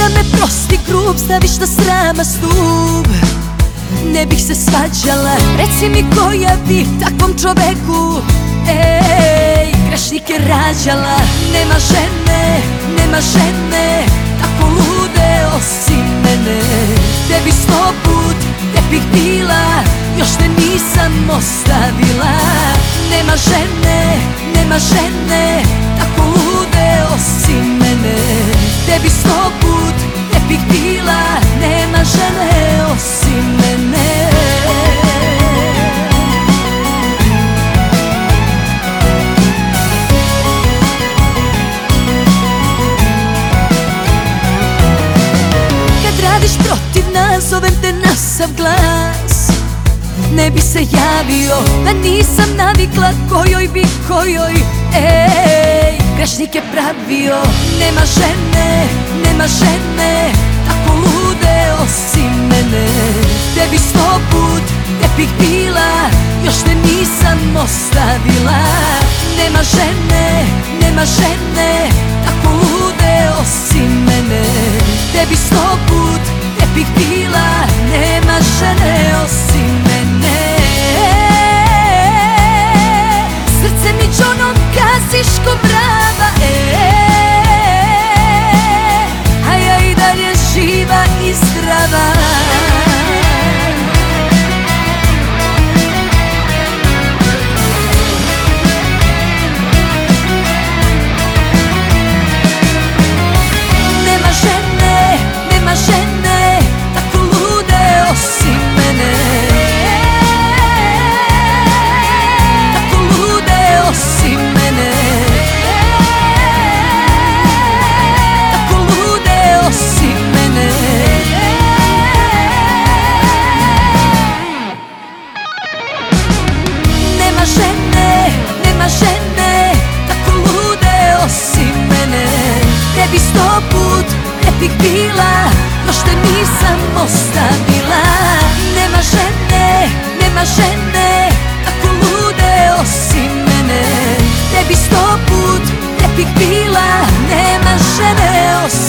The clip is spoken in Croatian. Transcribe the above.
da me prosti grub, staviš na srama stup. Ne bih se svađala, reci mi koja bi takvom čoveku grešnike rađala. Nema žene tako lude osim mene. Tebi 100 put te bih bila, još te nisam ostavila. Nema žene tako lude osim mene. Tebi 100 put te bih bila, nema žene osim mene. Kad radiš protiv nas, zovem te na sav glas. Ne bi se javio da nisam navikla kojoj bi grešnike pravio. Nema žene tako lude osim mene. Tebi 100 put te bih bila, još te nisam ostavila. Nema žene tako lude osim mene. Tebi 100 put te bih bila, nema žene osim mene. Srce mi džonom gaziš ko brava, a ja i dalje živa i zdrava. Nema žene tako lude osim mene. Tako lude osim mene. Tako lude osim mene. Nema žene tako lude osim mene. Tebi 100 put te bih bila, još te nisam ostavila. Nema žene tako lude osim mene. Tebi 100 put te bih bila, nema žene osim mene.